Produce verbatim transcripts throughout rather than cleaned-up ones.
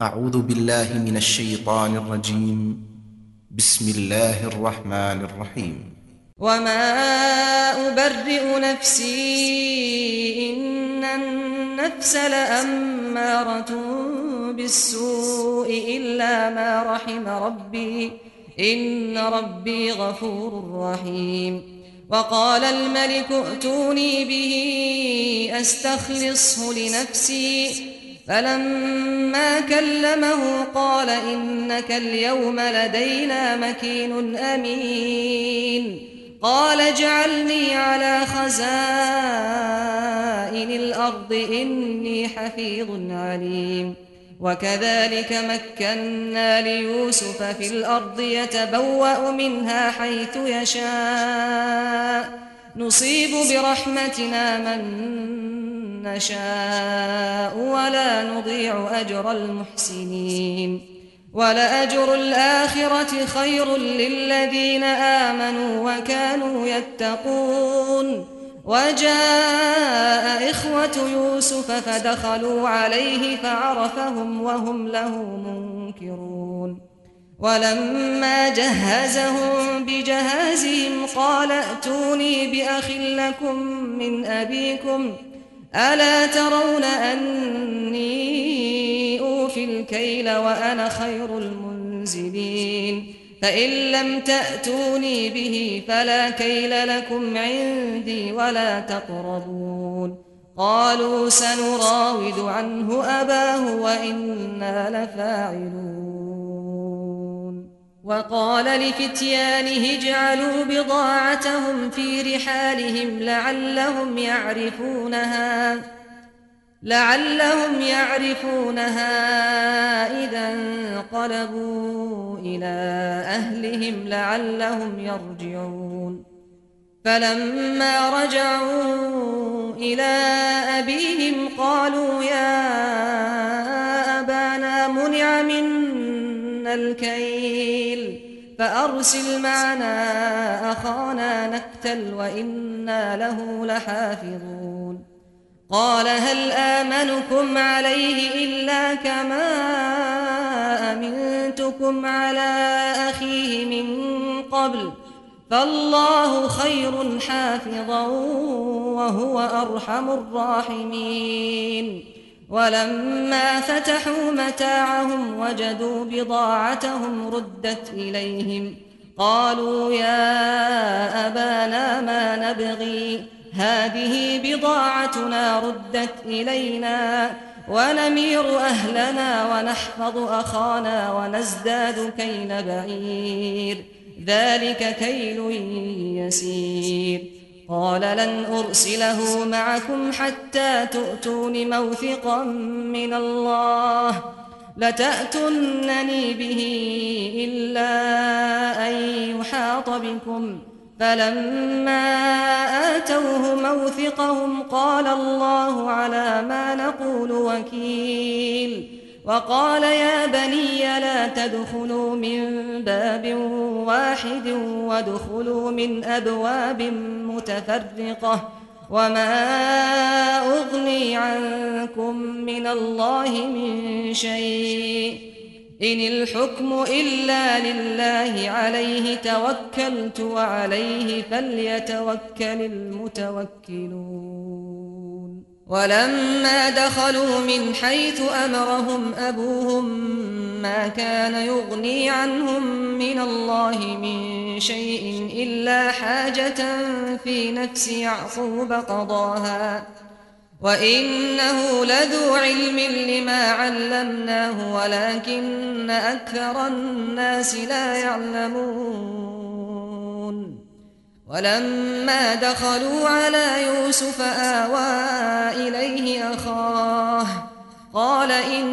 أعوذ بالله من الشيطان الرجيم. بسم الله الرحمن الرحيم. وما أبرئ نفسي إن النفس لأمارة بالسوء إلا ما رحم ربي إن ربي غفور رحيم. وقال الملك ائتوني به أستخلصه لنفسي فلما كلمه قال إنك اليوم لدينا مكين أمين. قال اجعلني على خزائن الأرض إني حفيظ عليم. وكذلك مكنا ليوسف في الأرض يتبوأ منها حيث يشاء نصيب برحمتنا من نشاء ولا نضيع أجر المحسنين. ولأجر الآخرة خير للذين آمنوا وكانوا يتقون. وجاء إخوة يوسف فدخلوا عليه فعرفهم وهم له منكرون. ولما جهزهم بجهازهم قال ائتوني بأخ لكم من أبيكم ألا ترون أني أوفي الكيل وأنا خير المنزلين. فإن لم تأتوني به فلا كيل لكم عندي ولا تقربون. قالوا سنراود عنه أباه وإنا لفاعلون. وقال لفتيانه اجعلوا بضاعتهم في رحالهم لعلهم يعرفونها لعلهم يعرفونها إذا انقلبوا إلى أهلهم لعلهم يرجعون. فلما رجعوا إلى أبيهم قالوا يا أبانا منع منا الكيل فأرسل معنا أخانا نكتل وإنا له لحافظون. قال هل آمنكم عليه إلا كما أمنتكم على أخيه من قبل فالله خير حافظا وهو أرحم الراحمين. ولما فتحوا متاعهم وجدوا بضاعتهم ردت إليهم قالوا يا أبانا ما نبغي هذه بضاعتنا ردت إلينا ونمير أهلنا ونحفظ أخانا ونزداد كيل بعير ذلك كيل يسير. قال لن أرسله معكم حتى تؤتون موثقا من الله لتأتونني به إلا أن يحاط بكم. فلما آتوه موثقهم قال الله على ما نقول وكيل. وقال يا بني لا تدخلوا من باب واحد وادخلوا من أبواب متفرقة وما أغني عنكم من الله من شيء إن الحكم إلا لله عليه توكلت وعليه فليتوكل المتوكلون. ولما دخلوا من حيث أمرهم أبوهم ما كان يغني عنهم من الله من شيء إلا حاجة في نفس يعقوب قضاها وإنه لذو علم لما علمناه ولكن أكثر الناس لا يعلمون. ولما دخلوا على يوسف آوى إليه أخاه قال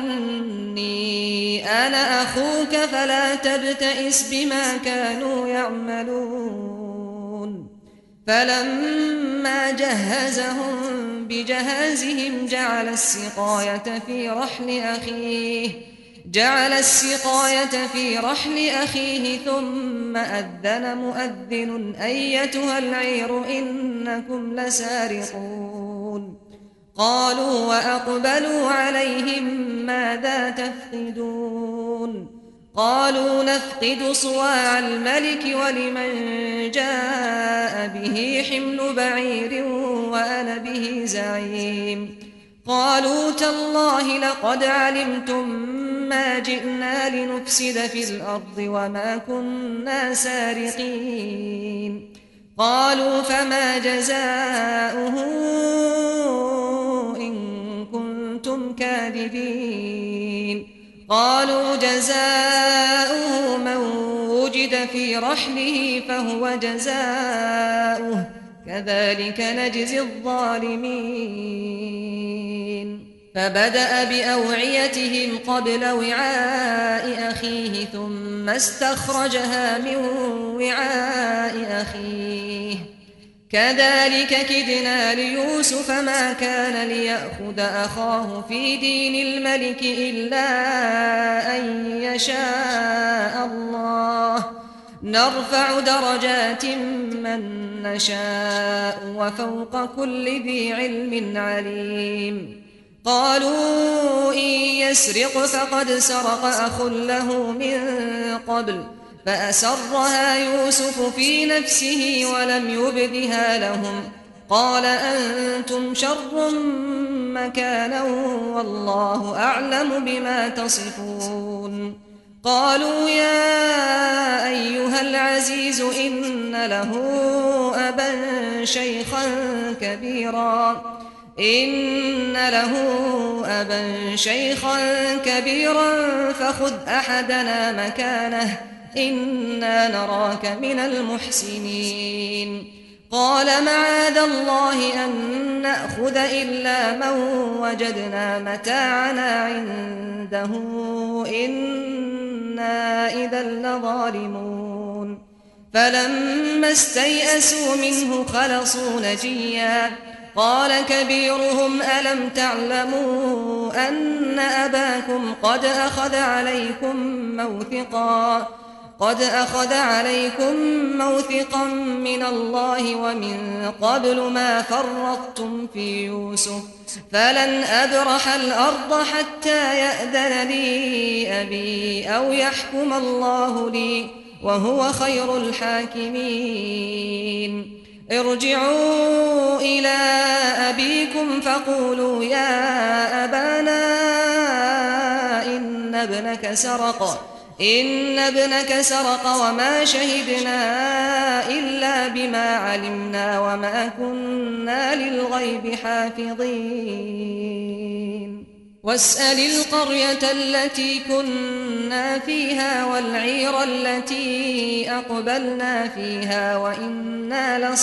إني أنا أخوك فلا تبتئس بما كانوا يعملون. فلما جهزهم بجهازهم جعل السقاية في رحل أخيه جعل السقاية في رحل أخيه ثم أذن مؤذن أيتها العير إنكم لسارقون. قالوا وأقبلوا عليهم ماذا تفقدون قالوا نفقد صواع الملك ولمن جاء به حمل بعير وأنا به زعيم قالوا تالله لقد علمتم ما جئنا لنفسد في الأرض وما كنا سارقين قالوا فما جزاؤه إن كنتم كاذبين قالوا جزاؤه من وجد في رحله فهو جزاؤه كذلك نجزي الظالمين فبدأ بأوعيتهم قبل وعاء أخيه ثم استخرجها من وعاء أخيه كذلك كدنا ليوسف ما كان ليأخذ أخاه في دين الملك إلا أن يشاء الله نرفع درجات من نشاء وفوق كل ذي علم عليم قالوا إن يسرق فقد سرق أخ له من قبل فأسرها يوسف في نفسه ولم يبدها لهم قال أنتم شر مكانا والله أعلم بما تصفون قالوا يا أيها العزيز إن له أبا شيخا كبيرا إن له أبا شيخا كبيرا فخذ أحدنا مكانه إنا نراك من المحسنين قال معاذ الله أن نأخذ إلا من وجدنا متاعنا عنده إنا إذا لظالمون فلما استيئسوا منه خلصوا نجيا قال كبيرهم ألم تعلموا أن أباكم قد أخذ عليكم موثقا قد أخذ عليكم موثقا من الله ومن قبل ما فرطتم في يوسف فلن أبرح الأرض حتى يأذن لي أبي أو يحكم الله لي وهو خير الحاكمين ارجعوا إلى أبيكم فقولوا يا أبانا إن ابنك سرق إن ابنك سرق وما شهدنا إلا بما علمنا وما كنا للغيب حافظين واسأل القرية التي كنا فيها والعير التي أقبلنا فيها وإنا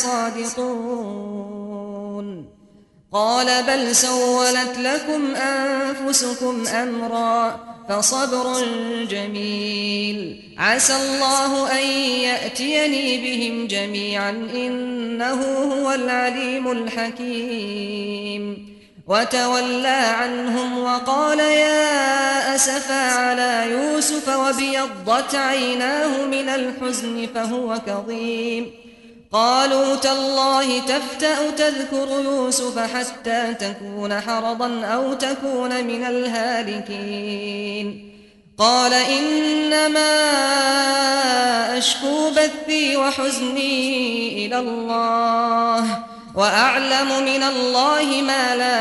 لصادقون قال بل سولت لكم أنفسكم أمرا فصبر جميل عسى الله أن يأتيني بهم جميعا إنه هو العليم الحكيم وتولى عنهم وقال يا أسفا على يوسف وابيضت عيناه من الحزن فهو كظيم قالوا تالله تفتأ تذكر يوسف حتى تكون حرضا أو تكون من الهالكين قال إنما أشكو بثي وحزني إلى الله وأعلم من الله ما لا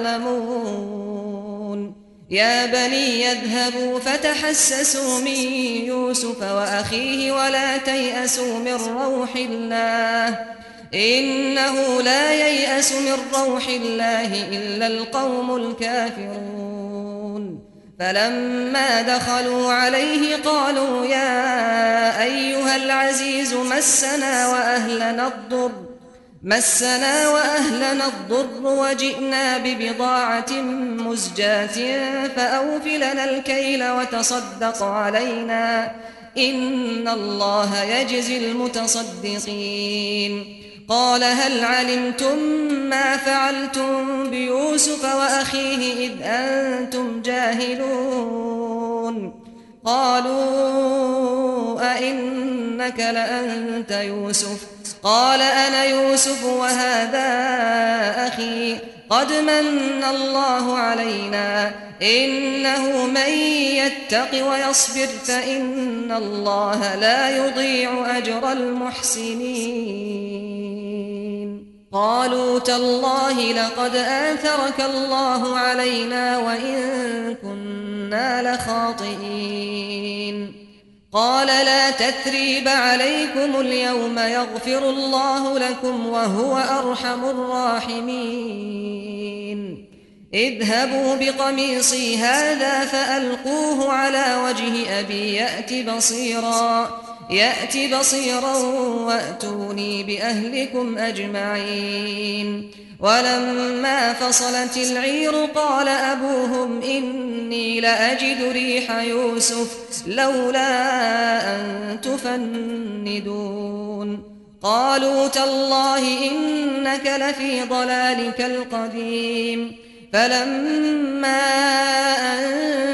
تعلمون يا بني يذهبوا فتحسسوا من يوسف وأخيه ولا تيأسوا من روح الله إنه لا ييأس من روح الله إلا القوم الكافرون فلما دخلوا عليه قالوا يا أيها العزيز مسنا وأهلنا الضر مسنا وأهلنا الضر وجئنا ببضاعة مزجاة فأوف لنا الكيل وتصدق علينا إن الله يجزي المتصدقين قال هل علمتم ما فعلتم بيوسف وأخيه إذ أنتم جاهلون قالوا أئنك لأنت يوسف قال أنا يوسف وهذا أخي قد من الله علينا إنه من يتق ويصبر فإن الله لا يضيع أجر المحسنين قالوا تالله لقد آثرك الله علينا وإن كنا لخاطئين قال لا تثريب عليكم اليوم يغفر الله لكم وهو أرحم الراحمين اذهبوا بقميصي هذا فألقوه على وجه أبي يأت بصيرا يأت بصيرا وأتوني بأهلكم أجمعين ولما فصلت العير قال أبوهم إني لأجد ريح يوسف لولا أن تفندون قالوا تالله إنك لفي ضلالك القديم فلما أن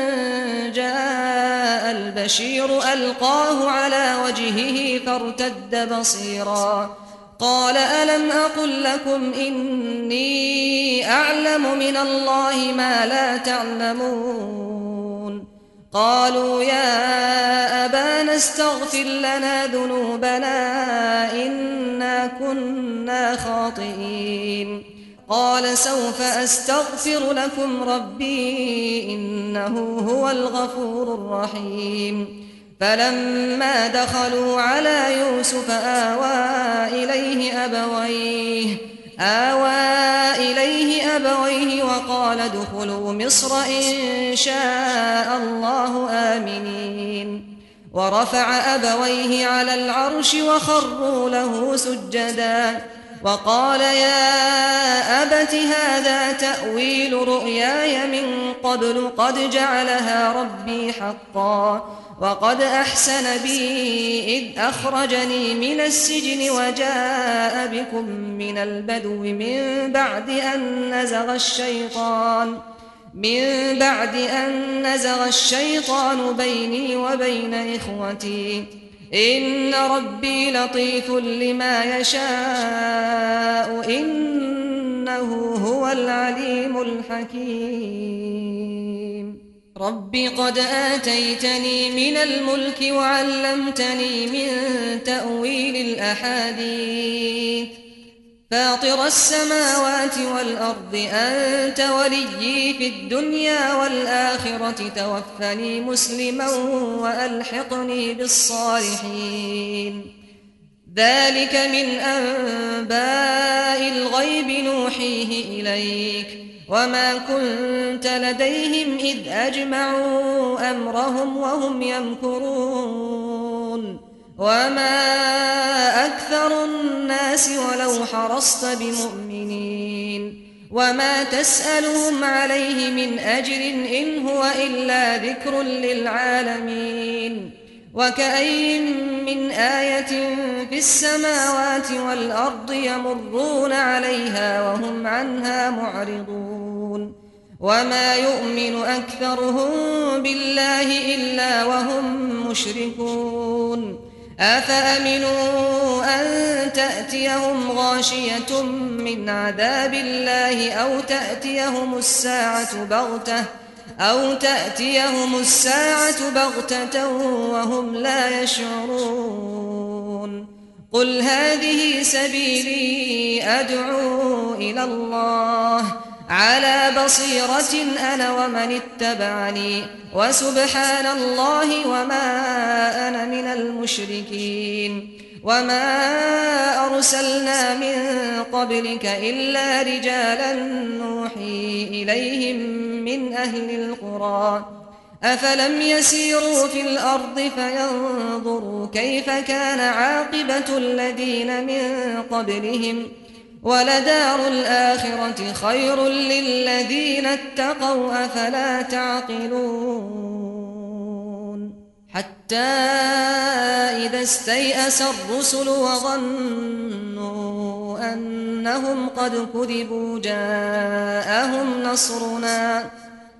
جاء البشير ألقاه على وجهه فارتد بصيرا قال ألم أقل لكم إني أعلم من الله ما لا تعلمون قالوا يا أبانا استغفر لنا ذنوبنا إنا كنا خاطئين قال سوف أستغفر لكم ربي إنه هو الغفور الرحيم فلما دخلوا على يوسف آوى إليه أبويه آوى إليه أبويه وقال ادخلوا مصر إن شاء الله آمنين ورفع أبويه على العرش وخروا له سجدا وقال يا أبت هذا تأويل رؤياي من قبل قد جعلها ربي حقا وقد أحسن بي إذ أخرجني من السجن وجاء بكم من البدو من بعد أن نزغ الشيطان من بعد أن نزغ الشيطان بيني وبين إخوتي إن ربي لطيف لما يشاء إنه هو العليم الحكيم رب قد آتيتني من الملك وعلمتني من تأويل الأحاديث فاطر السماوات والأرض أنت وليي في الدنيا والآخرة توفني مسلما وألحقني بالصالحين ذلك من أنباء الغيب نوحيه إليك وما كنت لديهم إذ أجمعوا أمرهم وهم يمكرون وما أكثر الناس ولو حرصت بمؤمنين وما تسألهم عليه من أجر إن هو إلا ذكر للعالمين وكأي من آية في السماوات والأرض يمرون عليها وهم عنها معرضون وما يؤمن أكثرهم بالله إلا وهم مشركون أفأمنوا أن تأتيهم غاشية من عذاب الله أو تأتيهم الساعة بغتة أو تأتيهم الساعة بغتة وهم لا يشعرون قل هذه سبيلي أدعو إلى الله على بصيرة أنا ومن اتبعني وسبحان الله وما أنا من المشركين وما أرسلنا من قبلك إلا رجالا نوحي إليهم من أهل القرى أفلم يسيروا في الأرض فينظروا كيف كان عاقبة الذين من قبلهم ولدار الآخرة خير للذين اتقوا أفلا تعقلون حتى إذا استيأس الرسل وظنوا أنهم قد كذبوا جاءهم نصرنا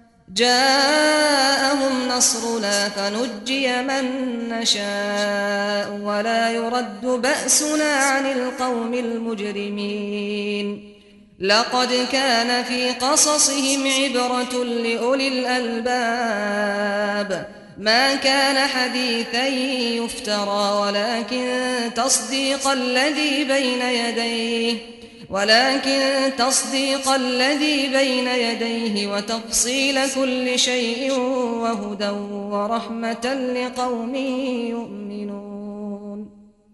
جاءهم نصرنا فنجي من نشاء ولا يرد بأسنا عن القوم المجرمين لقد كان في قصصهم عبرة لأولي الألباب ما كان حديثا يفترى ولكن تصديق الذي بين يديه ولكن تصديق الذي بين يديه وتفصيل كل شيء وهدى ورحمة لقوم يؤمنون.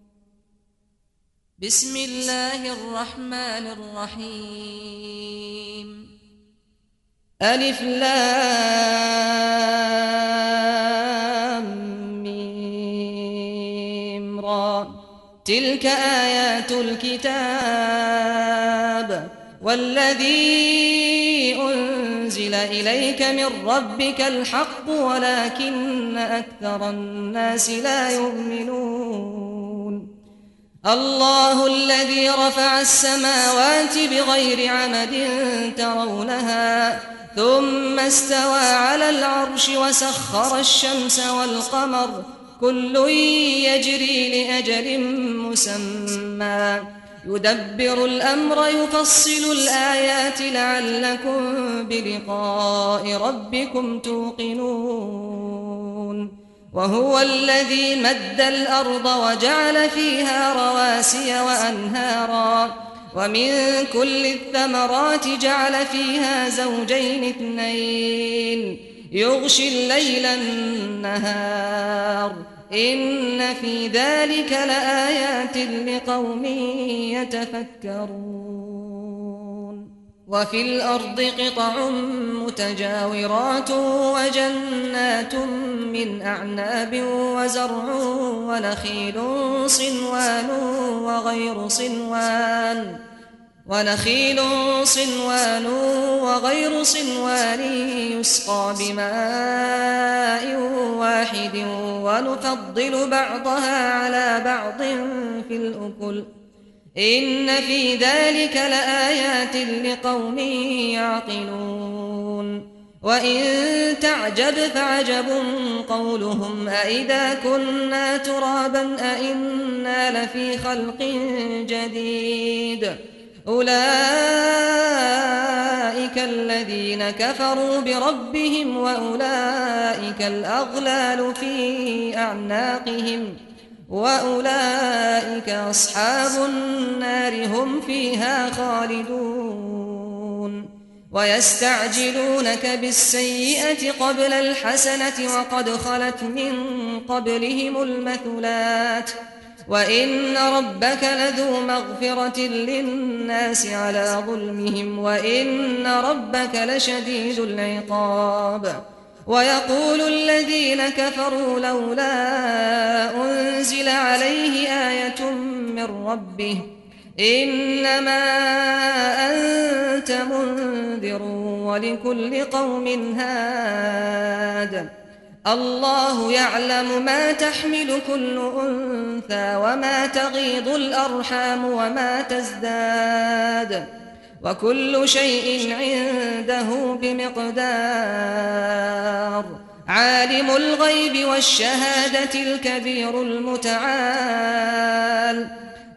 بسم الله الرحمن الرحيم. ألف لام ميم را تلك آيات الكتاب والذي أنزل إليك من ربك الحق ولكن أكثر الناس لا يؤمنون. الله الذي رفع السماوات بغير عمد ترونها ثم استوى على العرش وسخر الشمس والقمر كل يجري لأجل مسمى يدبر الأمر يفصل الآيات لعلكم بلقاء ربكم توقنون. وهو الذي مد الأرض وجعل فيها رواسي وأنهارا ومن كل الثمرات جعل فيها زوجين اثنين يغشي الليل النهار إن في ذلك لآيات لقوم يتفكرون. وفي الأرض قطع متجاورات وجنات من أعناب وزرع ونخيل صنوان وغير صنوان ونخيل صنوان وغير صنوان يسقى بماء واحد ونفضل بعضها على بعض في الأكل إن في ذلك لآيات لقوم يعقلون. وإن تعجب فعجب قولهم أإذا كنا ترابا أإنا لفي خلق جديد أولئك الذين كفروا بربهم وأولئك الأغلال في أعناقهم وأولئك أصحاب النار هم فيها خالدون. ويستعجلونك بالسيئة قبل الحسنة وقد خلت من قبلهم المثلات وإن ربك لذو مغفرة للناس على ظلمهم وإن ربك لشديد العقاب. ويقول الذين كفروا لولا أنزل عليه آية من ربه إنما أنت منذر ولكل قوم هاد الله يعلم ما تحمل كل أنثى وما تغيض الأرحام وما تزداد وكل شيء عنده بمقدار. عالم الغيب والشهادة الكبير المتعال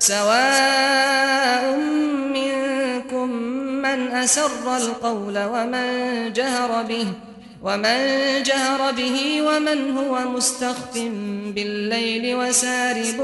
سواء منكم من أسر القول ومن جهر به ومن جهر به ومن هو مستخف بالليل وسارب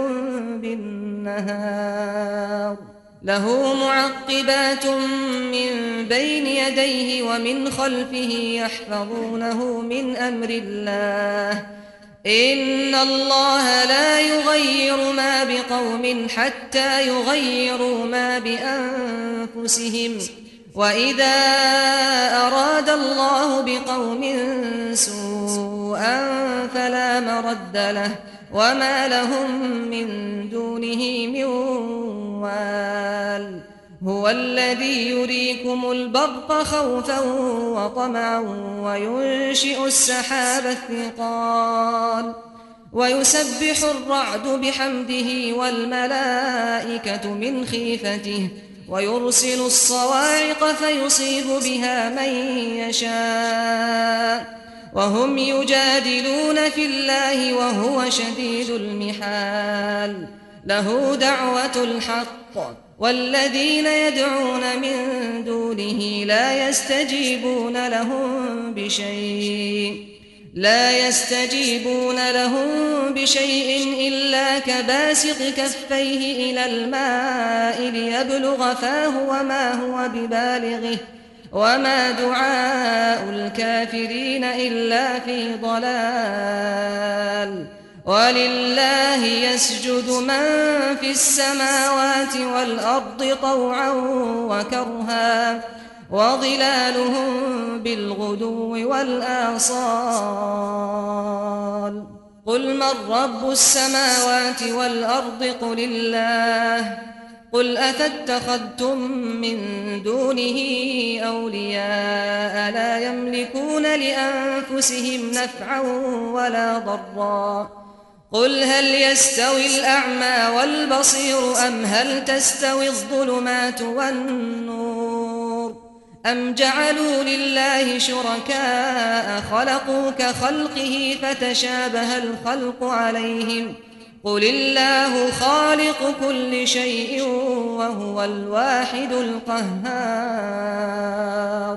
بالنهار له معقبات من بين يديه ومن خلفه يحفظونه من أمر الله إن الله لا يغير ما بقوم حتى يغيروا ما بأنفسهم وإذا أراد الله بقوم سوءا فلا مرد له وما لهم من دونه من وال هو الذي يريكم البرق خوفا وطمعا وينشئ السحاب الثقال ويسبح الرعد بحمده والملائكة من خيفته ويرسل الصواعق فيصيب بها من يشاء وهم يجادلون في الله وهو شديد المحال له دعوة الحق والذين يدعون من دونه لا يستجيبون لهم بشيء لا يستجيبون لهم بشيء إلا كباسط كفيه إلى الماء ليبلغ فاه وما هو ببالغه وما دعاء الكافرين إلا في ضلال ولله يسجد من في السماوات والأرض طوعا وكرها وظلالهم بالغدو والآصال قل من رب السماوات والأرض قل الله قل أفاتخذتم من دونه أولياء لا يملكون لأنفسهم نفعا ولا ضرا قل هل يستوي الأعمى والبصير أم هل تستوي الظلمات والنور أم جعلوا لله شركاء خلقوا كخلقه فتشابه الخلق عليهم قل الله خالق كل شيء وهو الواحد القهار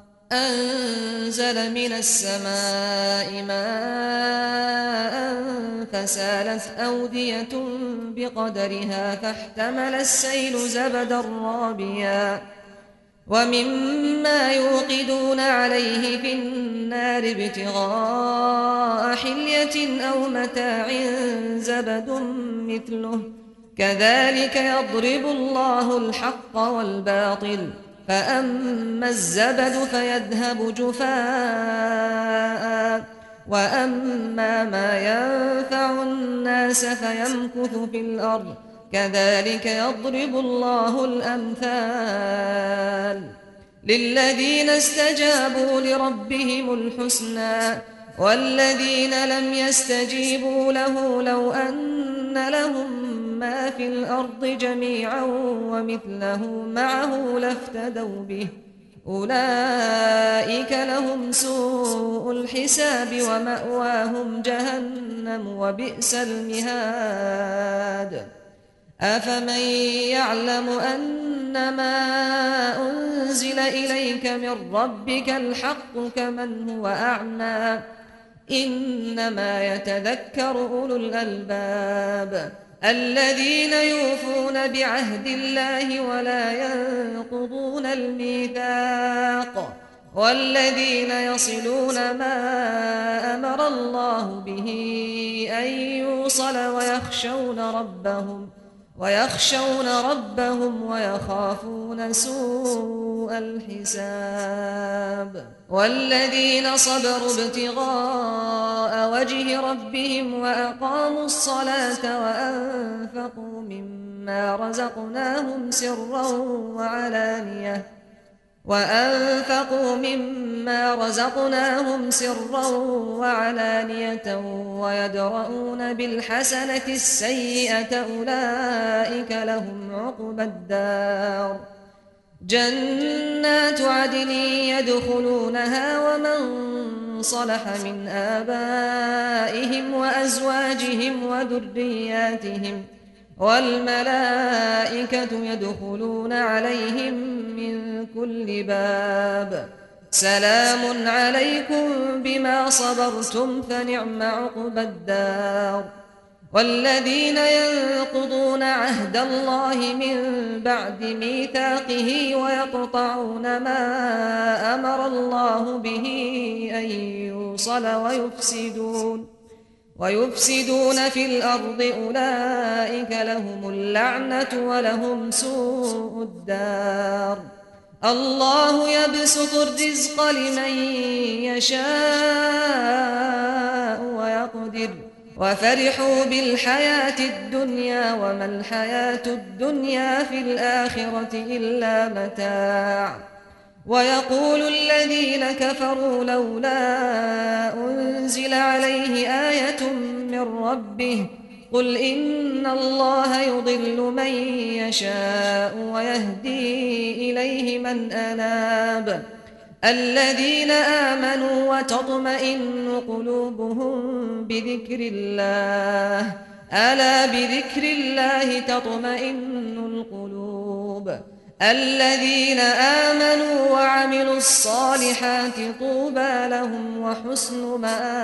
أنزل من السماء ماء فسالت أودية بقدرها فاحتمل السيل زبدا رابيا ومما يوقدون عليه في النار ابتغاء حلية أو متاع زبد مثله كذلك يضرب الله الحق والباطل فأما الزبد فيذهب جفاء وأما ما ينفع الناس فيمكث في الأرض كذلك يضرب الله الأمثال للذين استجابوا لربهم الحسنى والذين لم يستجيبوا له لو أن لهم ما في الأرض جميعا ومثله معه لافتدوا به أولئك لهم سوء الحساب ومأواهم جهنم وبئس المهاد أفمن يعلم أنما أنزل إليك من ربك الحق كمن هو أعمى إنما يتذكر أولو الألباب الذين يوفون بعهد الله ولا ينقضون الميثاق والذين يصلون ما أمر الله به أن يوصل ويخشون ربهم ويخشون ربهم ويخافون سوء الحساب والذين صبروا ابتغاء وجه ربهم وأقاموا الصلاة وأنفقوا مما رزقناهم سرا وعلانية وأنفقوا مما رزقناهم سرا وعلانية ويدرؤون بالحسنة السيئة أولئك لهم عقبى الدار جنات عدن يدخلونها ومن صلح من آبائهم وأزواجهم وذرياتهم والملائكة يدخلون عليهم من كل باب سلام عليكم بما صبرتم فنعم عقبى الدار والذين ينقضون عهد الله من بعد ميثاقه ويقطعون ما أمر الله به أن يوصل ويفسدون ويفسدون في الأرض أولئك لهم اللعنة ولهم سوء الدار الله يبسط الرزق لمن يشاء ويقدر وفرحوا بالحياة الدنيا وما الحياة الدنيا في الآخرة إلا متاع ويقول الذين كفروا لولا أنزل عليه آية من ربه قل إن الله يضل من يشاء ويهدي إليه من أناب الذين آمنوا وتطمئن قلوبهم بذكر الله ألا بذكر الله تطمئن القلوب الذين آمنوا وعملوا الصالحات طوبى لهم وحسن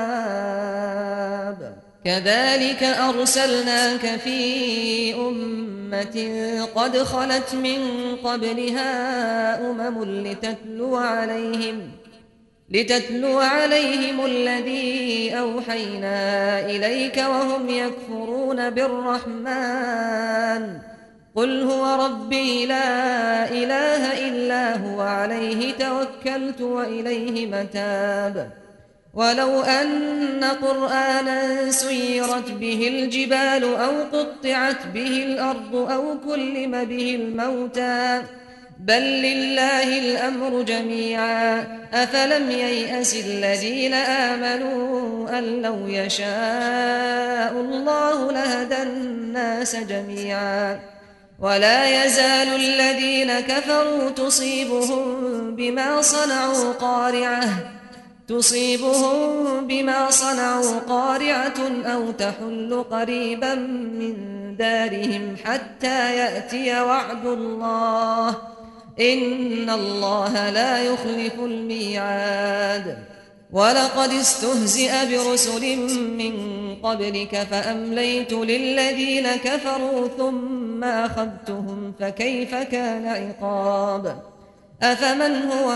مآب كذلك أرسلناك في أمة قد خلت من قبلها أمم لتتلو عليهم لتتلو عليهم الذي أوحينا إليك وهم يكفرون بالرحمن قل هو ربي لا إله إلا هو عليه توكلت وإليه متاب ولو أن قرآنا سيرت به الجبال أو قطعت به الأرض أو كلم به الموتى بل لله الأمر جميعا أفلم ييأس الذين آمنوا أن لو يشاء الله لهدى الناس جميعا ولا يزال الذين كفروا تصيبهم بما صنعوا قارعة تصيبهم بما صنعوا قارعة أو تحل قريبا من دارهم حتى يأتي وعد الله إن الله لا يخلف الميعاد ولقد استهزئ برسل من قبلك فأمليت للذين كفروا ثم أخذتهم فكيف كان عقاب أفمن هو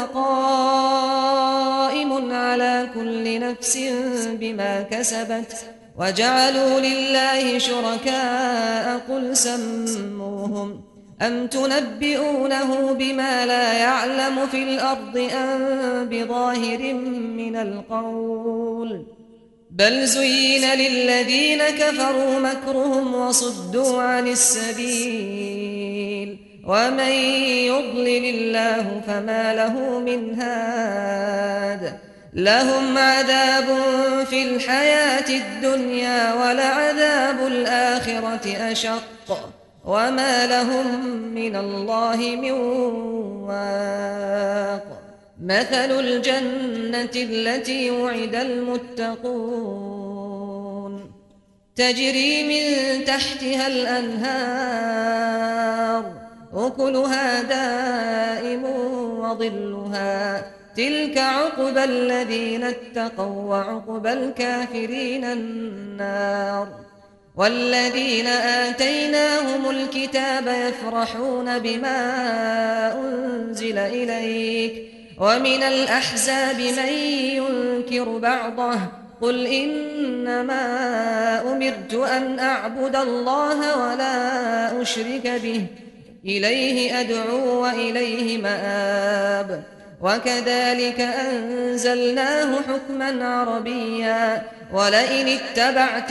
قائم على كل نفس بما كسبت وجعلوا لله شركاء قل سموهم أم تنبئونه بما لا يعلم في الأرض أم بظاهر من القول بل زين للذين كفروا مكرهم وصدوا عن السبيل ومن يضلل الله فما له من هاد لهم عذاب في الحياة الدنيا ولعذاب الآخرة أشق وما لهم من الله من واق مثل الجنة التي وعد المتقون تجري من تحتها الأنهار أكلها دائم وظلها تلك عقبى الذين اتقوا وعقبى الكافرين النار والذين آتيناهم الكتاب يفرحون بما أنزل إليك ومن الأحزاب من ينكر بعضه قل إنما أمرت أن أعبد الله ولا أشرك به إليه أدعو وإليه مآب وكذلك أنزلناه حكما عربيا ولئن اتبعت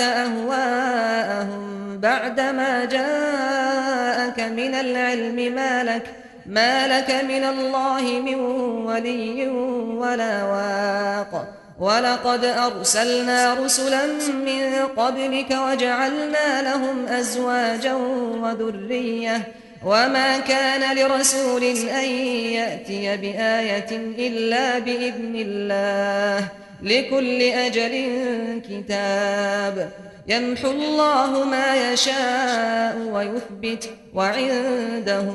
أهواءهم بعدما جاءك من العلم ما لك ما لك من الله من ولي ولا واق ولقد أرسلنا رسلا من قبلك وجعلنا لهم أزواجا وذرية وما كان لرسول أن يأتي بآية إلا بإذن الله لكل أجل كتاب يمحو الله ما يشاء ويثبت وعنده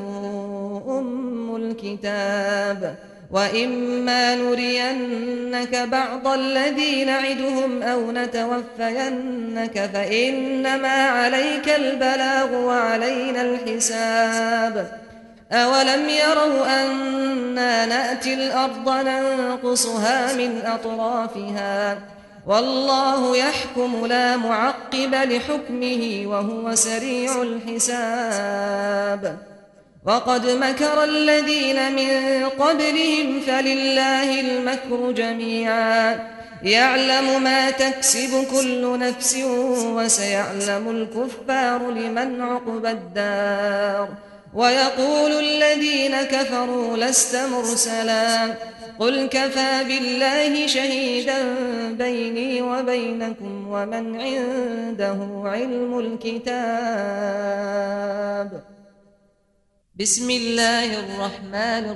أم الكتاب وإما نرينك بعض الذي نعدهم أو نتوفينك فإنما عليك البلاغ وعلينا الحساب أولم يروا أنا نأتي الأرض ننقصها من أطرافها والله يحكم لا معقب لحكمه وهو سريع الحساب وقد مكر الذين من قبلهم فلله المكر جميعا يعلم ما تكسب كل نفس وسيعلم الكفار لمن عقبى الدار ويقول الذين كفروا لست مرسلا قل كفى بالله شهيدا بيني وبينكم ومن عنده علم الكتاب بسم الله الرحمن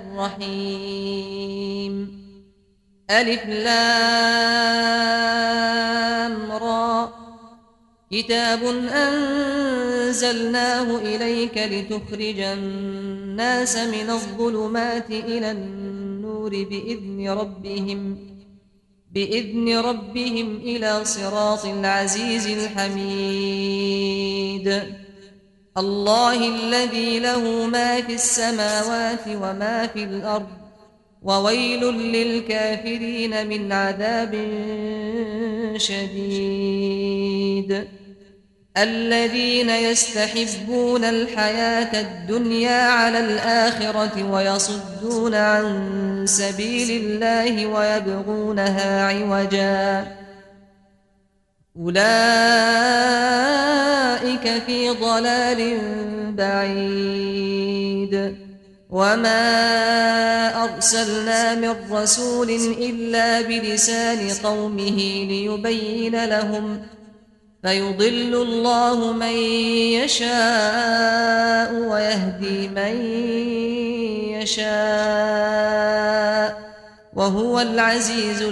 الرحيم ألف لام را كتاب أنزلناه إليك لتخرج الناس من الظلمات إلى النور بإذن ربهم بإذن ربهم إلى صراط العزيز الحميد الله الذي له ما في السماوات وما في الأرض وويل للكافرين من عذاب شديد الذين يستحبون الحياة الدنيا على الآخرة ويصدون عن سبيل الله ويبغونها عوجا أولئك في ضلال بعيد وما أرسلنا من رسول إلا بلسان قومه ليبين لهم فيضل الله من يشاء ويهدي من يشاء وهو العزيز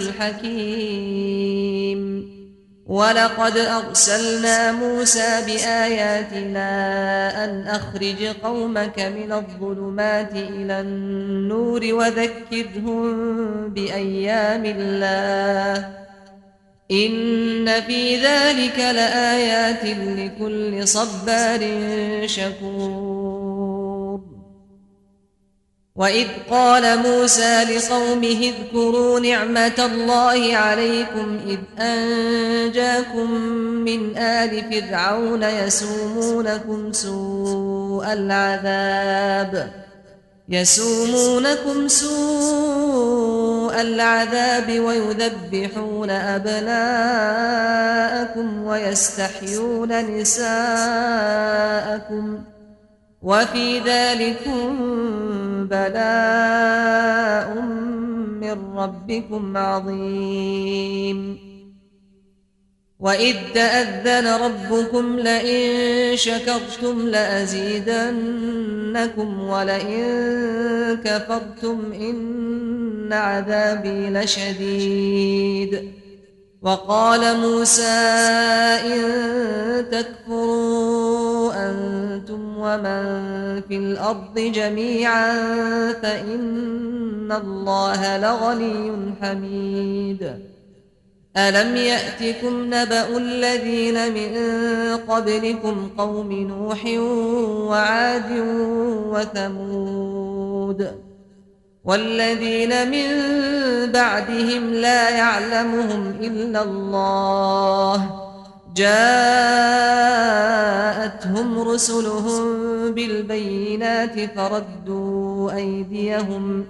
الحكيم ولقد أرسلنا موسى بآياتنا أن أخرج قومك من الظلمات إلى النور وذكرهم بأيام الله إن في ذلك لآيات لكل صبار شكور وإذ قال موسى لقومه اذكروا نعمة الله عليكم إذ أنجاكم من آل فرعون يسومونكم سوء العذاب يسومونكم سوء العذاب ويذبحون أبناءكم ويستحيون نساءكم وفي ذلكم بلاء من ربكم عظيم وإذ تأذن ربكم لئن شكرتم لأزيدنكم ولئن كفرتم إن عذابي لشديد وقال موسى إن تكفروا أنتم ومن في الأرض جميعا فإن الله لغني حميد ألم يأتكم نبأ الذين من قبلكم قوم نوح وعاد وثمود والذين من بعدهم لا يعلمهم إلا الله جاءتهم رسلهم بالبينات فردوا أيديهم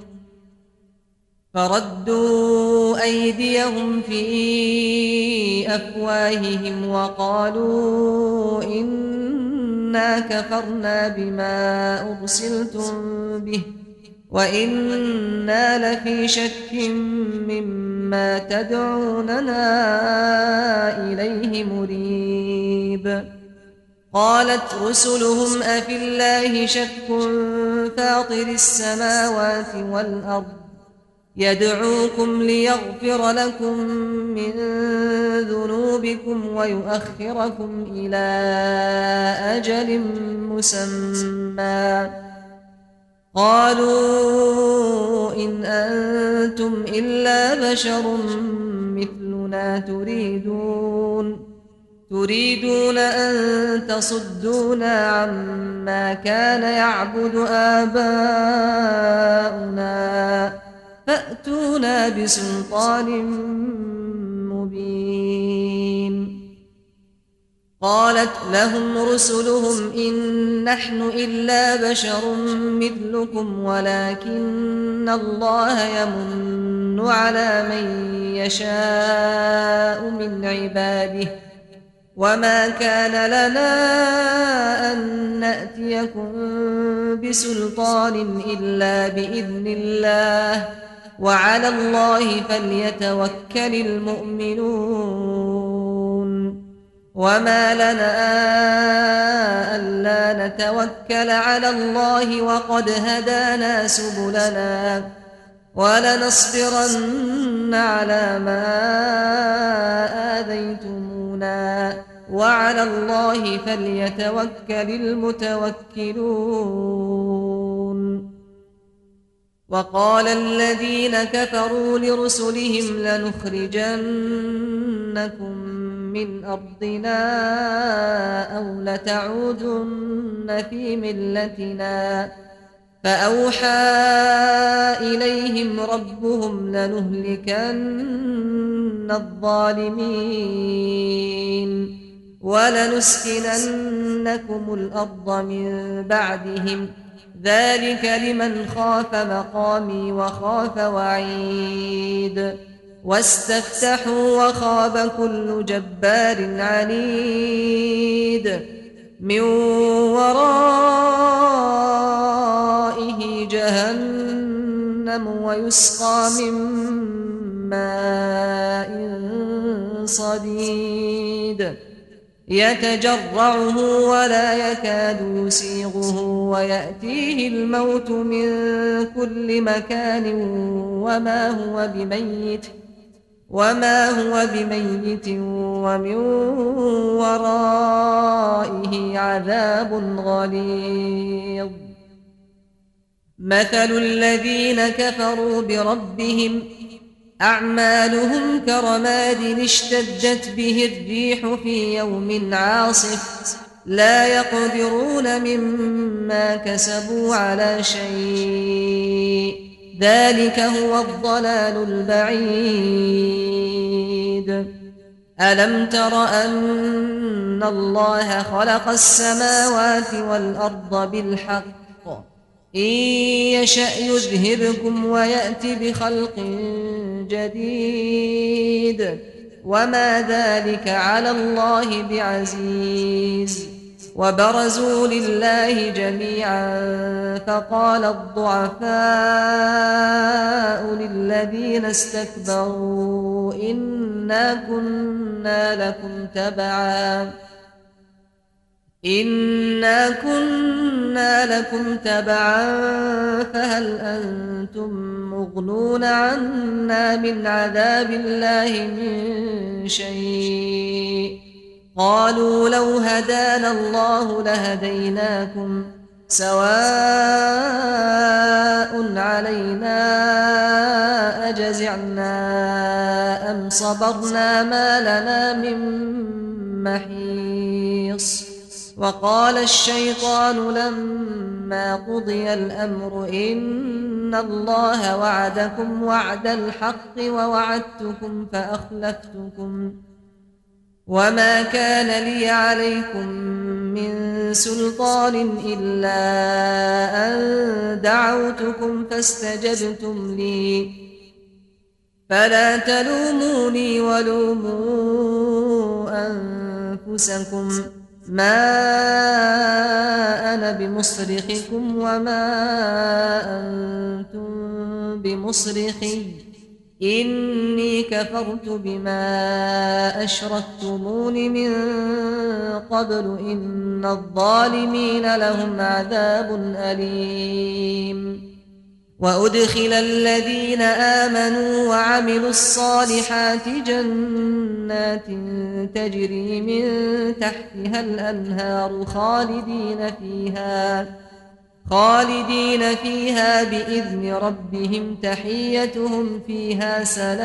فردوا أيديهم في أفواههم وقالوا إنا كفرنا بما أرسلتم به وإنا لفي شك مما تدعوننا إليه مريب قالت رسلهم أفي الله شك فاطر السماوات والأرض يدعوكم ليغفر لكم من ذنوبكم ويؤخركم إلى أجل مسمى قالوا إن أنتم إلا بشر مثلنا تريدون تريدون أن تصدونا عما كان يعبد آباؤنا فأتونا بسلطان مبين قالت لهم رسلهم إن نحن إلا بشر مثلكم ولكن الله يمن على من يشاء من عباده وما كان لنا أن نأتيكم بسلطان إلا بإذن الله وعلى الله فليتوكل المؤمنون وما لنا ألا نتوكل على الله وقد هدانا سبلنا ولنصبرن على ما آذيتمونا يعملونا وعلى الله فليتوكل المتوكلون. وقال الذين كفروا لرسلهم لنخرجنكم من أرضنا أو لتعودن في ملتنا فأوحى إليهم ربهم لنهلكن الظالمين ولنسكننكم الأرض من بعدهم ذلك لمن خاف مقامي وخاف وعيد. واستفتحوا وخاب كل جبار عنيد من ورائه جهنم ويسقى من ماء صديد يتجرعه ولا يكاد يسيغه ويأتيه الموت من كل مكان وما هو بميت وما هو بميت ومن ورائه عذاب غليظ. مثل الذين كفروا بربهم أعمالهم كرماد اشتدت به الريح في يوم عاصف لا يقدرون مما كسبوا على شيء ذلك هو الضلال البعيد. ألم تر أن الله خلق السماوات والأرض بالحق إن يشأ يذهبكم ويأت بخلق جديد وما ذلك على الله بعزيز. وبرزوا لله جميعا فقال الضعفاء للذين استكبروا إنا كنا لكم تبعا إنا كنا لكم تبعا فهل أنتم مغنون عنا من عذاب الله من شيء قالوا لو هدانا الله لهديناكم سواء علينا أجزعنا أم صبرنا ما لنا من محيص. وقال الشيطان لما قضي الأمر إن الله وعدكم وعد الحق ووعدتكم فأخلفتكم وما كان لي عليكم من سلطان إلا أن دعوتكم فاستجبتم لي فلا تلوموني ولوموا أنفسكم ما أنا بمصرخكم وما أنتم بمصرخي إني كفرت بما أشركتمون من قبل إن الظالمين لهم عذاب أليم. وأدخل الذين آمنوا وعملوا الصالحات جنات تجري من تحتها الأنهار خالدين فيها خالدين فيها بإذن ربهم تحيتهم فيها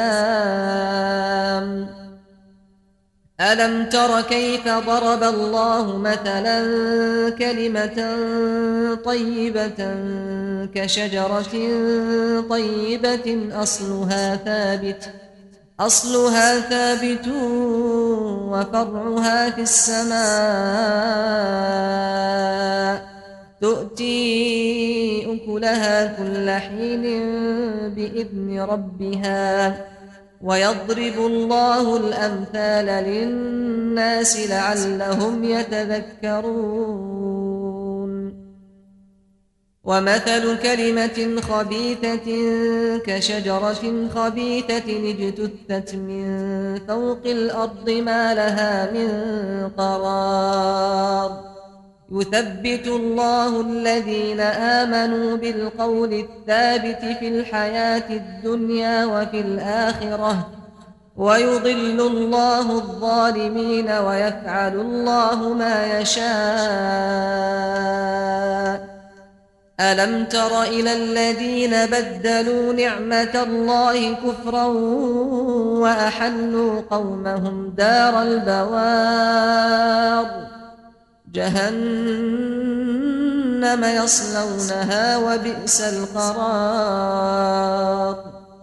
سلام. ألم تر كيف ضرب الله مثلا كلمة طيبة كشجرة طيبة أصلها ثابت أصلها ثابت وفرعها في السماء تؤتي أكلها كل حين بإذن ربها ويضرب الله الأمثال للناس لعلهم يتذكرون. ومثل كلمة خبيثة كشجرة خبيثة اجتثت من فوق الأرض ما لها من قرار يثبت الله الذين آمنوا بالقول الثابت في الحياة الدنيا وفي الآخرة ويضل الله الظالمين ويفعل الله ما يشاء. ألم تر إلى الذين بدلوا نعمة الله كفرا وأحلوا قومهم دار البوار جهنم يصلونها وبئس القرار.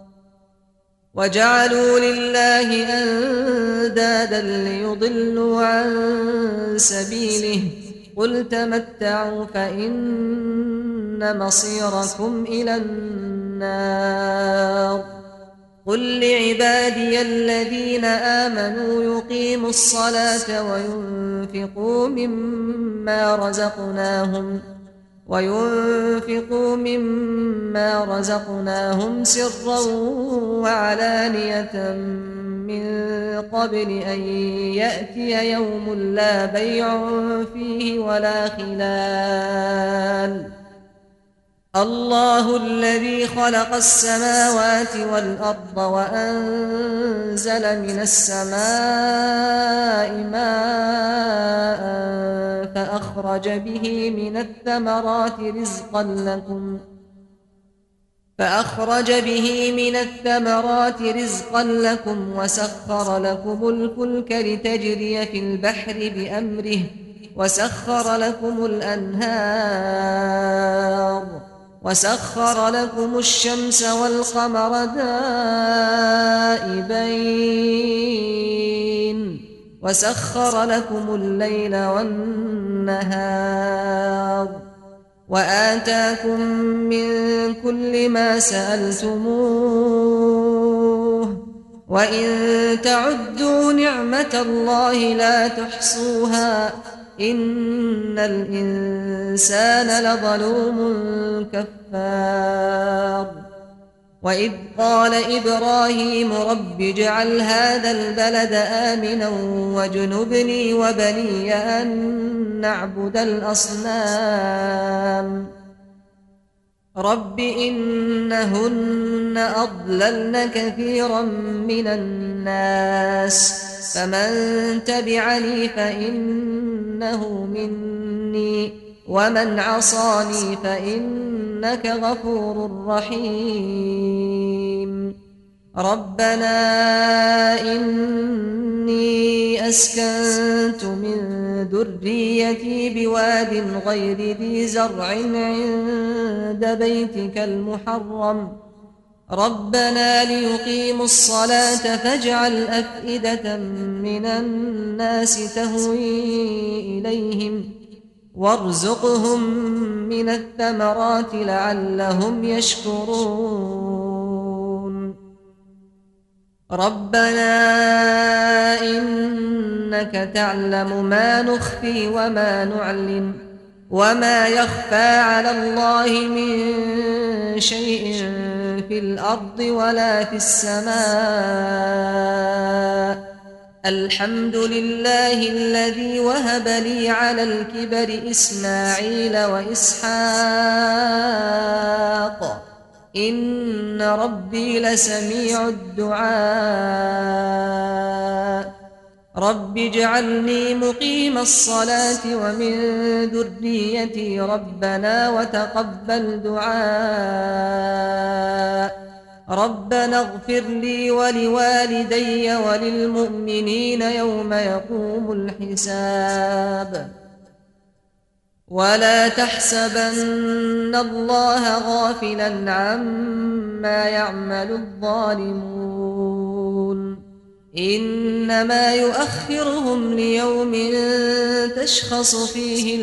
وجعلوا لله أندادا ليضلوا عن سبيله قل تمتعوا فإن مصيركم إلى النار. قل لعبادي الذين آمنوا يقيموا الصلاة وينفقوا مما رزقناهم وينفقوا مما رزقناهم سرا وعلانية من قبل أن يأتي يوم لا بيع فيه ولا خلال. الله الذي خلق السماوات والأرض وأنزل من السماء ماء فأخرج به من الثمرات رزقا لكم فأخرج به من الثمرات رزقا لكم وسخر لكم الفلك لتجري في البحر بأمره وسخر لكم الأنهار وسخر لكم الشمس والقمر دائبين وسخر لكم الليل والنهار وآتاكم من كل ما سألتموه وإن تعدوا نعمة الله لا تحصوها إن الإنسان لظلوم كفار. وإذ قال إبراهيم رب اجعل هذا البلد آمنا واجنبني وبني أن نعبد الأصنام رب إنهن أضللن كثيرا من الناس فمن تبعني فإنه مني ومن عصاني فإنك غفور رحيم. ربنا إني أسكنت من ذريتي بواد غير ذي زرع عند بيتك المحرم ربنا ليقيموا الصلاة فاجعل أفئدة من الناس تهوي إليهم وارزقهم من الثمرات لعلهم يشكرون. ربنا إنك تعلم ما نخفي وما نعلن وما يخفى على الله من شيء في الأرض ولا في السماء. الحمد لله الذي وهب لي على الكبر إسماعيل وإسحاق إن ربي لسميع الدعاء. رب اجعلني مقيم الصلاة ومن ذريتي ربنا وتقبل دعاء. ربنا اغفر لي ولوالدي وللمؤمنين يوم يقوم الحساب. ولا تحسبن الله غافلا عما يعمل الظالمون إنما يؤخرهم ليوم تشخص فيه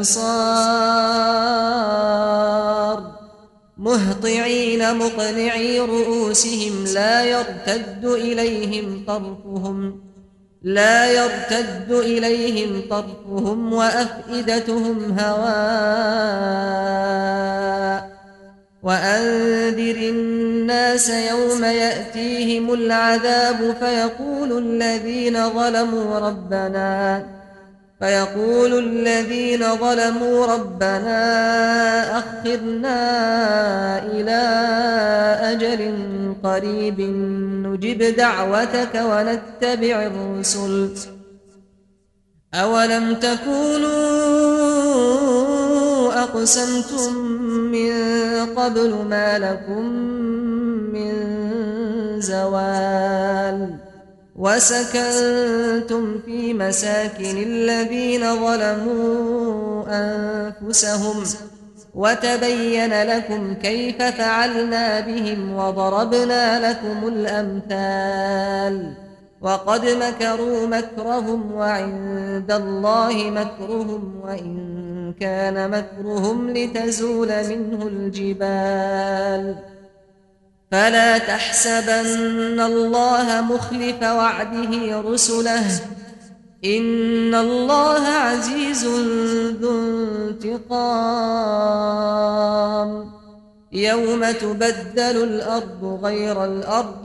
الأبصار مهطعين مقنعي رؤوسهم لا يرتد إليهم طرفهم لا يرتد إليهم طرفهم وأفئدتهم هواء. وأنذر الناس يوم يأتيهم العذاب فيقول الذين ظلموا ربنا فيقول الذين ظلموا ربنا أخرنا إلى أجل قريب نجب دعوتك ونتبع الرسل أولم تكونوا أقسمتم من قبل ما لكم من زوال وسكنتم في مساكن الذين ظلموا أنفسهم وتبين لكم كيف فعلنا بهم وضربنا لكم الأمثال وقد مكروا مكرهم وعند الله مكرهم وإن كان مكرهم لتزول منه الجبال فلا تحسبن الله مخلف وعده رسله إن الله عزيز ذو انتقام يوم تبدل الأرض غير الأرض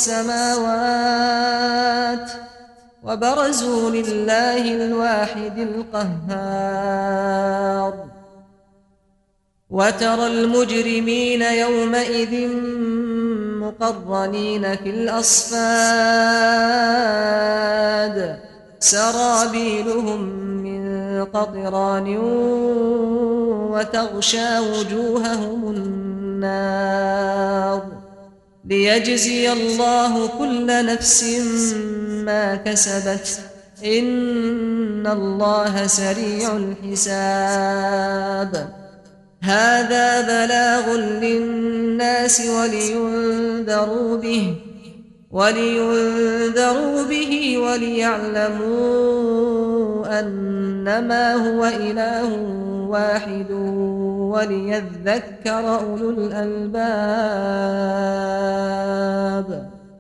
والسماوات وبرزوا لله الواحد القهار وترى المجرمين يومئذ مقرنين في الأصفاد سرابيلهم من قطران وتغشى وجوههم النار ليجزي الله كل نفس ما كسبت إن الله سريع الحساب هذا بلاغ للناس ولينذروا به ولينذروا به وليعلموا أنما هو إله واحد وليذكر أولو الألباب